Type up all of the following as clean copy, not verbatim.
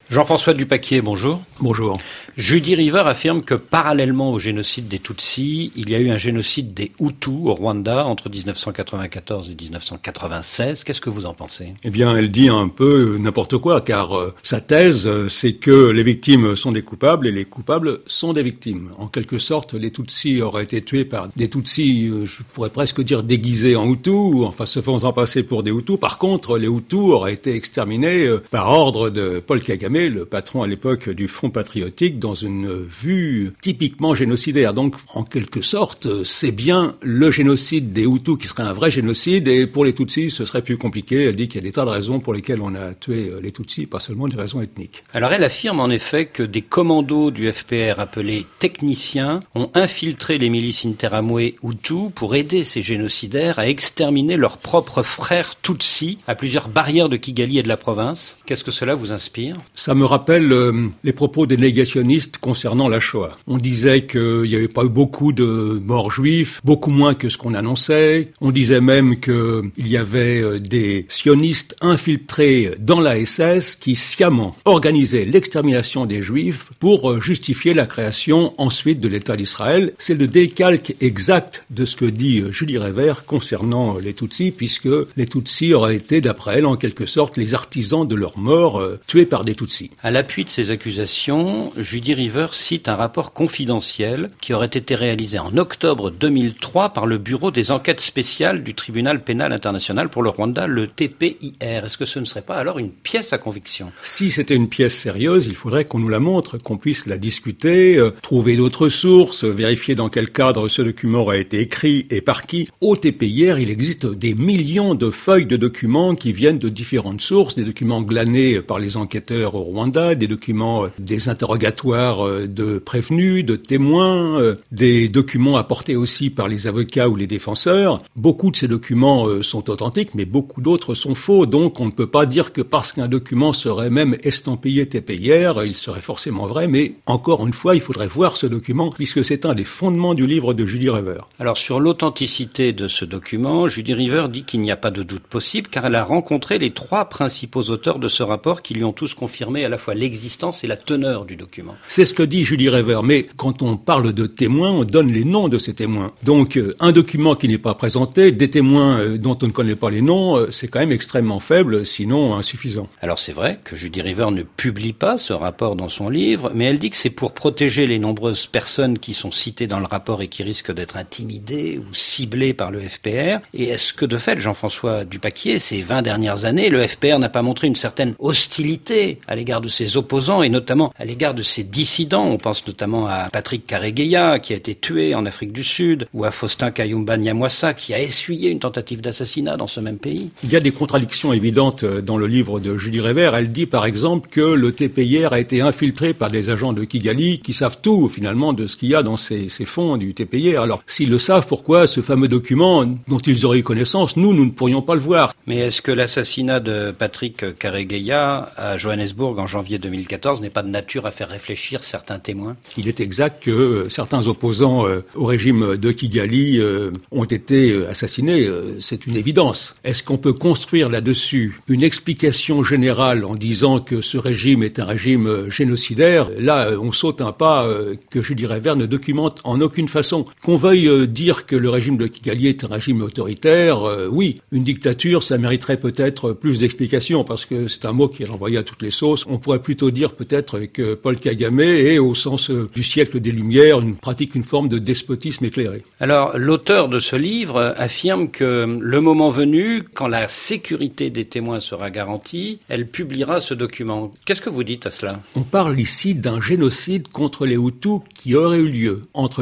Jean-François Dupaquier, bonjour. Bonjour. Judy River affirme que parallèlement au génocide des Tutsis, il y a eu un génocide des Hutus au Rwanda entre 1994 et 1996. Qu'est-ce que vous en pensez ? Eh bien, elle dit un peu n'importe quoi, car sa thèse, c'est que les victimes sont des coupables et les coupables sont des victimes. En quelque sorte, les Tutsis auraient été tués par des Tutsis, je pourrais presque dire déguisés en Hutus, enfin se faisant passer pour des Hutus. Par contre, les Hutus auraient été exterminés par ordre de Paul Kagame, le patron à l'époque du Front patriotique, dans une vue typiquement génocidaire. Donc, en quelque sorte, c'est bien le génocide des Hutus qui serait un vrai génocide, et pour les Tutsis, ce serait plus compliqué. Elle dit qu'il y a des tas de raisons pour lesquelles on a tué les Tutsis, pas seulement des raisons ethniques. Alors, elle affirme en effet que des commandos du FPR appelés techniciens ont infiltré les milices Interamwe Hutus pour aider ces génocidaires à exterminer leurs propres frères Tutsis à plusieurs barrières de Kigali et de la province. Qu'est-ce que cela vous inspire ? Ça me rappelle les propos des négationnistes concernant la Shoah. On disait qu'il n'y avait pas eu beaucoup de morts juifs, beaucoup moins que ce qu'on annonçait. On disait même qu'il y avait des sionistes infiltrés dans la SS qui sciemment organisaient l'extermination des juifs pour justifier la création ensuite de l'État d'Israël. C'est le décalque exact de ce que dit Judy River concernant les Tutsis, puisque les Tutsis auraient été, d'après elle, en quelque sorte, les artisans de leur mort, tués par des Tutsis. À l'appui de ces accusations, Judy River cite un rapport confidentiel qui aurait été réalisé en octobre 2003 par le Bureau des enquêtes spéciales du Tribunal pénal international pour le Rwanda, le TPIR. Est-ce que ce ne serait pas alors une pièce à conviction ? Si c'était une pièce sérieuse, il faudrait qu'on nous la montre, qu'on puisse la discuter, trouver d'autres sources, vérifier dans quel cadre ce document aurait été écrit et par qui. Au TPIR, il existe des millions de feuilles de documents qui viennent de différentes sources, des documents glanés par les enquêteurs au Rwanda, des documents, des interrogatoires de prévenus, de témoins, des documents apportés aussi par les avocats ou les défenseurs. Beaucoup de ces documents sont authentiques, mais beaucoup d'autres sont faux. Donc on ne peut pas dire que parce qu'un document serait même estampillé TPIR, il serait forcément vrai. Mais encore une fois, il faudrait voir ce document, puisque c'est un des fondements du livre de Judy River. Alors sur l'authenticité de ce document, Judy River dit qu'il n'y a pas de doute possible, car elle a rencontré les 3 principaux auteurs de ce rapport qui lui ont tous confirmé à la fois l'existence et la teneur du document. C'est ce que dit Judy River, mais quand on parle de témoins, on donne les noms de ces témoins. Donc un document qui n'est pas présenté, des témoins dont on ne connaît pas les noms, c'est quand même extrêmement faible, sinon insuffisant. Alors c'est vrai que Judy River ne publie pas ce rapport dans son livre, mais elle dit que c'est pour protéger les nombreuses personnes qui sont citées dans le rapport et qui risquent d'être intimidées ou ciblées par le FPR. Et est-ce que de fait, Jean-François Dupaquier, ces 20 dernières années, le FPR n'a pas montré une certaine hostilité à l'égard de ses opposants et notamment à l'égard de ses dissidents? On pense notamment à Patrick Karegeya qui a été tué en Afrique du Sud ou à Faustin Kayumba Nyamwasa qui a essuyé une tentative d'assassinat dans ce même pays. Il y a des contradictions évidentes dans le livre de Judy River. Elle dit par exemple que le TPIR a été infiltré par des agents de Kigali qui savent tout finalement de ce qu'il y a dans ces fonds du TPIR. Alors s'ils le savent, pourquoi ce fameux document dont ils auraient eu connaissance, nous ne pourrions pas le voir? Mais est-ce que l'assassinat de Patrick Karegeya à Johannesburg en janvier 2014 n'est pas de nature à faire réfléchir certains témoins? Il est exact que certains opposants au régime de Kigali ont été assassinés, c'est une évidence. Est-ce qu'on peut construire là-dessus une explication générale en disant que ce régime est un régime génocidaire? Là, on saute un pas que Judy River ne documente en aucune façon. Qu'on veuille dire que le régime de Kigali est un régime autoritaire, oui, une dictature, ça mériterait peut-être plus d'explications parce que c'est un mot qui est renvoyé à toutes les sauces. On pourrait plutôt dire peut-être que Paul Kagame est, au sens du siècle des Lumières, pratique une forme de despotisme éclairé. Alors, l'auteur de ce livre affirme que le moment venu, quand la sécurité des témoins sera garantie, elle publiera ce document. Qu'est-ce que vous dites à cela? On parle ici d'un génocide contre les Hutus qui aurait eu lieu entre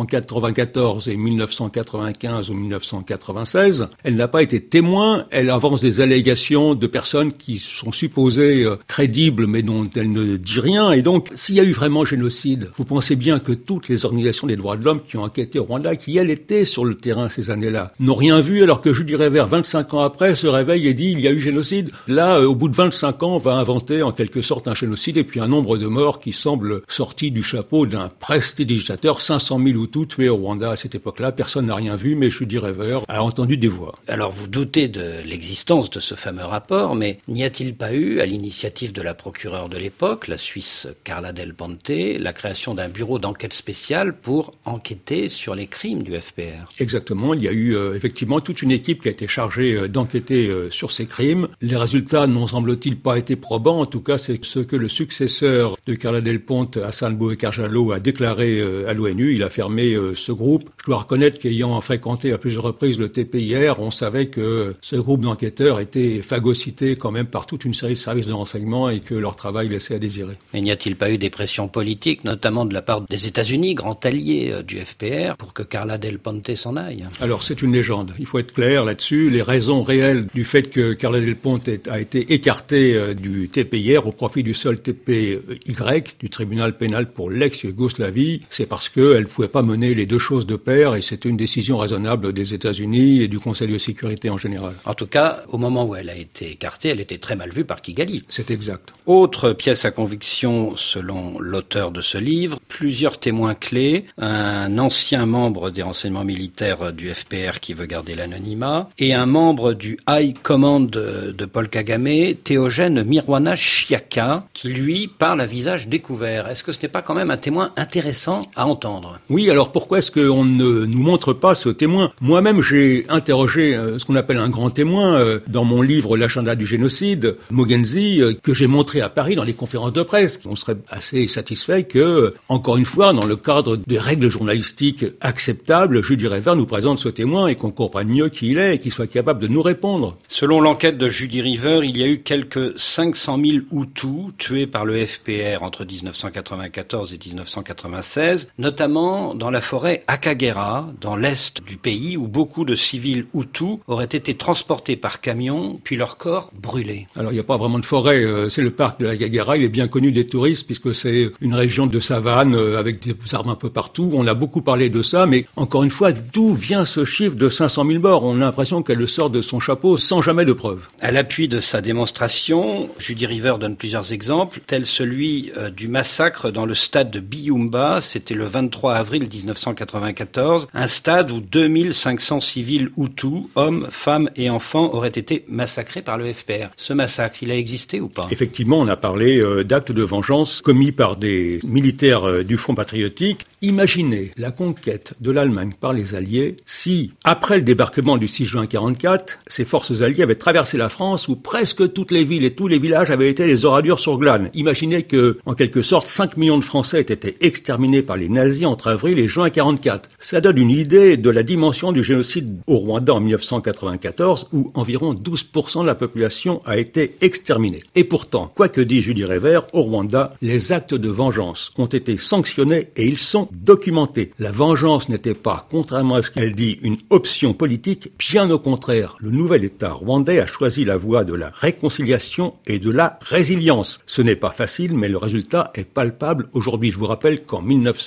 1994 et 1995 ou 1996. Elle n'a pas été témoin, elle avance des allégations de personnes qui sont supposées crédibles mais dont elle ne dit rien. Et donc, s'il y a eu vraiment génocide, vous pensez bien que toutes les organisations des droits de l'homme qui ont enquêté au Rwanda, qui elles étaient sur le terrain ces années-là, n'ont rien vu, alors que Judy River, 25 ans après, se réveille et dit il y a eu génocide. Là, au bout de 25 ans, on va inventer en quelque sorte un génocide et puis un nombre de morts qui semble sorti du chapeau d'un prestidigitateur. 500 000 Hutus tués au Rwanda à cette époque-là. Personne n'a rien vu, mais Judy River a entendu des voix. Alors vous doutez de l'existence de ce fameux rapport, mais n'y a-t-il pas eu, à l'initiative de la procureure de l'époque, la Suisse Carla Del Ponte, la création d'un bureau d'enquête spéciale pour enquêter sur les crimes du FPR. Exactement, il y a eu effectivement toute une équipe qui a été chargée d'enquêter sur ces crimes. Les résultats n'ont, semble-t-il, pas été probants. En tout cas, c'est ce que le successeur de Carla Del Ponte, Hassan Boubacar-Jallow, a déclaré à l'ONU. Il a fermé ce groupe. Je dois reconnaître qu'ayant fréquenté à plusieurs reprises le TPIR, on savait que ce groupe d'enquêteurs était phagocyté quand même par toute une série de services de renseignement et que leur travail laissait à désirer. Et n'y a-t-il pas eu des pressions politiques, notamment de la part des États-Unis, grand allié du FPR, pour que Carla Del Ponte s'en aille? Alors, c'est une légende. Il faut être clair là-dessus. Les raisons réelles du fait que Carla Del Ponte a été écartée du TPIR au profit du seul TPY, du tribunal pénal pour l'ex-Yougoslavie, c'est parce qu'elle ne pouvait pas mener les deux choses de pair et c'était une décision raisonnable des États-Unis et du Conseil de sécurité en général. En tout cas, au moment où elle a été écartée, elle était très mal vue par Kigali. C'est exact. Autre pièce à conviction, selon l'auteur de ce livre, plusieurs témoins clés, un ancien membre des renseignements militaires du FPR qui veut garder l'anonymat, et un membre du High Command de Paul Kagame, Théogène Mirwana Chiaka, qui lui parle à visage découvert. Est-ce que ce n'est pas quand même un témoin intéressant à entendre? Oui, alors pourquoi est-ce qu'on ne nous montre pas ce témoin? Moi-même, j'ai interrogé ce qu'on appelle un grand témoin dans mon livre L'agenda du génocide, Mogenzi, que j'ai montré à Paris dans les conférences de presse. On serait assez satisfait que, encore une fois, dans le cadre des règles journalistiques acceptables, Judy River nous présente ce témoin et qu'on comprenne mieux qui il est et qu'il soit capable de nous répondre. Selon l'enquête de Judy River, il y a eu quelques 500 000 Hutus tués par le FPR entre 1994 et 1996, notamment dans la forêt Akagera, dans l'est du pays, où beaucoup de civils Hutus auraient été transportés par camion, puis leur corps brûlés. Alors, il n'y a pas vraiment de forêt, c'est le parc de l'Akagera, il est bien connu des touristes puisque c'est une région de savane avec des arbres un peu partout. On a beaucoup parlé de ça, mais encore une fois, d'où vient ce chiffre de 500 000 morts? On a l'impression qu'elle le sort de son chapeau sans jamais de preuves. À l'appui de sa démonstration, Judy River donne plusieurs exemples, tel celui du massacre dans le stade de Byumba, c'était le 23 avril 1994, un stade où 2500 civils Hutus, hommes, femmes et enfants, auraient été massacrés par le FPR. Ce massacre, il a existé ou pas? Effectivement, on a parlé d'actes de vengeance commis par des militaires du Front patriotique. Imaginez la conquête de l'Allemagne par les Alliés si, après le débarquement du 6 juin 1944, ces forces alliées avaient traversé la France où presque toutes les villes et tous les villages avaient été les Oradours sur glane. Imaginez que, en quelque sorte, 5 millions de Français aient été exterminés par les nazis entre avril et juin 1944. Ça donne une idée de la dimension du génocide au Rwanda en 1994 où environ 12% de la population a été exterminée. Et pourtant, quoi que dit Judy River, au Rwanda, les actes de vengeance ont été sanctionnés et ils sont documentés. La vengeance n'était pas, contrairement à ce qu'elle dit, une option politique, bien au contraire. Le nouvel État rwandais a choisi la voie de la réconciliation et de la résilience. Ce n'est pas facile, mais le résultat est palpable. Aujourd'hui, je vous rappelle qu'en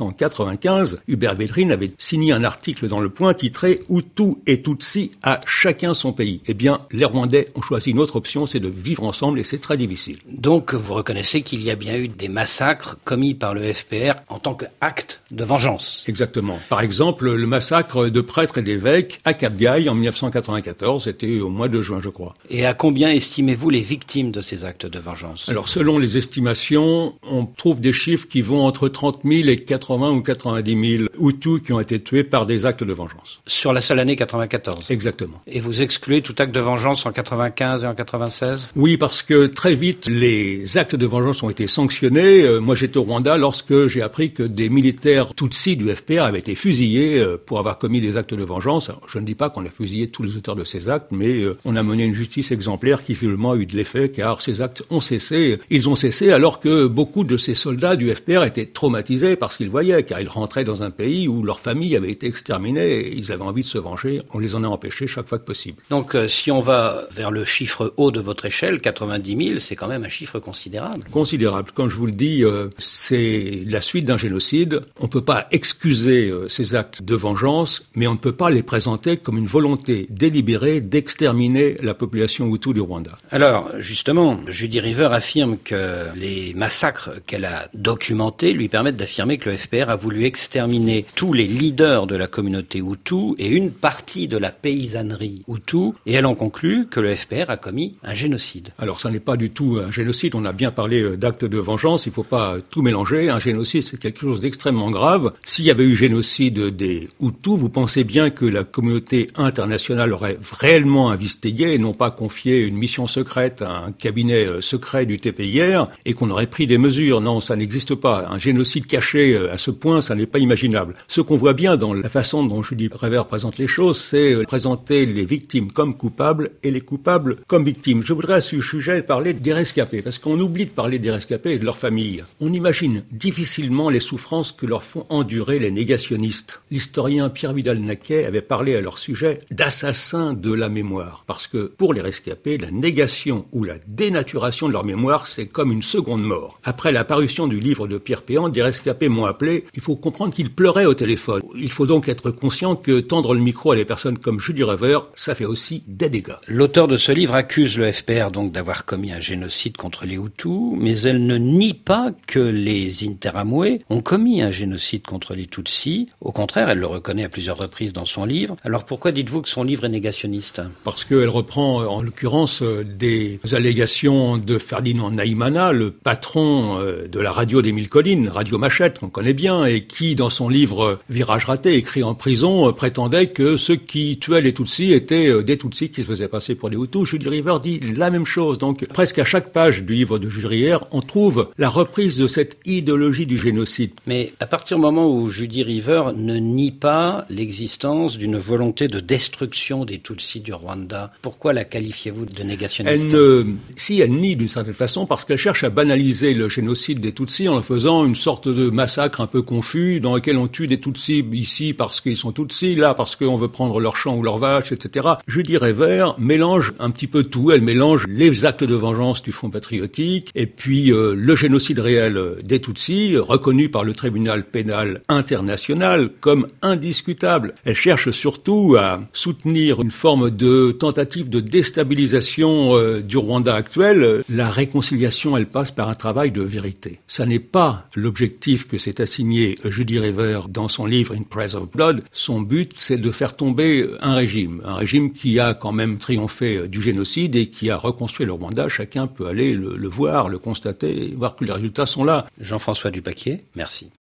1995, Hubert Védrine avait signé un article dans Le Point titré « Hutu et Tutsi à chacun son pays ». Eh bien, les Rwandais ont choisi une autre option, c'est de vivre ensemble et c'est très difficile. Donc, vous reconnaissez qu'il y a bien eu des massacres commis par le FPR en tant qu'acte de vengeance. Exactement. Par exemple, le massacre de prêtres et d'évêques à Cap-Gaï en 1994, c'était au mois de juin, je crois. Et à combien estimez-vous les victimes de ces actes de vengeance? Alors, selon les estimations, on trouve des chiffres qui vont entre 30 000 et 80 ou 90 000 Hutus qui ont été tués par des actes de vengeance. Sur la seule année 94? Exactement. Et vous excluez tout acte de vengeance en 95 et en 96? Oui, parce que très vite, les actes de vengeance ont été sanctionnés. Moi, j'étais au Rwanda lorsque j'ai appris que des militaires Tutsis du FPR avaient été fusillés pour avoir commis des actes de vengeance. Alors, je ne dis pas qu'on a fusillé tous les auteurs de ces actes, mais on a mené une justice exemplaire qui finalement a eu de l'effet, car ces actes ont cessé. Ils ont cessé alors que beaucoup de ces soldats du FPR étaient traumatisés par ce qu'ils voyaient, car ils rentraient dans un pays où leur famille avait été exterminée et ils avaient envie de se venger. On les en a empêchés chaque fois que possible. Donc, si on va vers le chiffre haut de votre échelle, 90 000, c'est quand même un chiffre considérable. Considérable. Comme je vous le dis, c'est la suite d'un génocide. On ne peut pas excuser ces actes de vengeance, mais on ne peut pas les présenter comme une volonté délibérée d'exterminer la population Hutu du Rwanda. Alors, justement, Judy River affirme que les massacres qu'elle a documentés lui permettent d'affirmer que le FPR a voulu exterminer tous les leaders de la communauté Hutu et une partie de la paysannerie Hutu, et elle en conclut que le FPR a commis un génocide. Alors, ça n'est pas du tout un génocide, on a bien parlé d'actes de vengeance, il ne faut pas tout mélanger. Un génocide, c'est quelque chose d'extrêmement grave. S'il y avait eu génocide des Hutus, vous pensez bien que la communauté internationale aurait réellement investigué et non pas confié une mission secrète à un cabinet secret du TPIR et qu'on aurait pris des mesures. Non, ça n'existe pas. Un génocide caché à ce point, ça n'est pas imaginable. Ce qu'on voit bien dans la façon dont Julie Prévert présente les choses, c'est présenter les victimes comme coupables et les coupables comme victimes. Je voudrais à ce sujet parler des rescapés, parce qu'on oublie de parler des rescapés et de leurs familles. On imagine difficilement les souffrances que leur font endurer les négationnistes. L'historien Pierre Vidal-Naquet avait parlé à leur sujet d'assassins de la mémoire, parce que pour les rescapés, la négation ou la dénaturation de leur mémoire, c'est comme une seconde mort. Après la parution du livre de Pierre Péan, des rescapés m'ont appelé. Il faut comprendre qu'ils pleuraient au téléphone. Il faut donc être conscient que tendre le micro à des personnes comme Julie Prévert, ça fait aussi des dégâts. L'auteur de ce livre accuse le FPR donc d'avoir commis un génocide contre les Hutus, mais elle ne nie pas que les Interamwe ont commis un génocide contre les Tutsis. Au contraire, elle le reconnaît à plusieurs reprises dans son livre. Alors pourquoi dites-vous que son livre est négationniste ? Parce qu'elle reprend en l'occurrence des allégations de Ferdinand Naïmana, le patron de la radio des Mille Collines, Radio Machette, qu'on connaît bien, et qui, dans son livre Virage raté, écrit en prison, prétendait que ceux qui tuaient les Tutsis étaient des Tutsis qui se faisaient passer pour des Hutus. Julie River dit la même chose. Donc, presque à chaque page du livre de Julie River, on trouve la reprise de cette idéologie du génocide. Mais à partir du moment où Julie River ne nie pas l'existence d'une volonté de destruction des Tutsis du Rwanda, pourquoi la qualifiez-vous de négationniste ? Elle nie d'une certaine façon parce qu'elle cherche à banaliser le génocide des Tutsis en faisant une sorte de massacre un peu confus dans lequel on tue des Tutsis ici parce qu'ils sont Tutsis, là parce qu'on veut prendre leurs champs ou leurs vaches, etc. Julie River mélange un petit peu tout. Elle mélange les actes de vengeance du Front patriotique et puis le génocide réel des Tutsis, reconnu par le tribunal pénal international comme indiscutable. Elle cherche surtout à soutenir une forme de tentative de déstabilisation du Rwanda actuel. La réconciliation, elle passe par un travail de vérité. Ça n'est pas l'objectif que s'est assigné Julie River dans son livre In Praise of Blood. Son but, c'est de faire tomber un régime qui a quand même triomphé du génocide et qui a reconstruit le Rwanda. Chacun peut aller le voir, le constater, voir que les résultats sont là. Jean-François Dupaquier, merci.